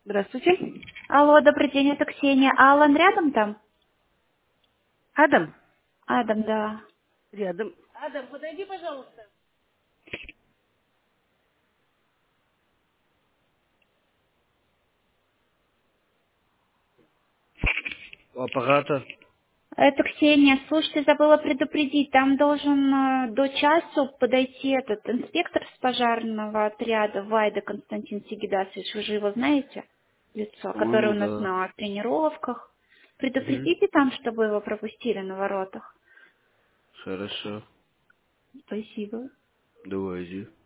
Здравствуйте. Алло, добрый день, это Ксения. А Алан рядом там? Адам. Адам, да. Рядом. Адам, подойди, пожалуйста. У аппарата. Это Ксения. Слушайте, забыла предупредить. Там должен до часу подойти этот инспектор с пожарного отряда Вайда Константин Сигидасович. Вы же его знаете? Лицо, который По-моему, у нас да. на тренировках. Мгм. Предупредите там, чтобы его пропустили на воротах. Хорошо. Спасибо. Давай, иди.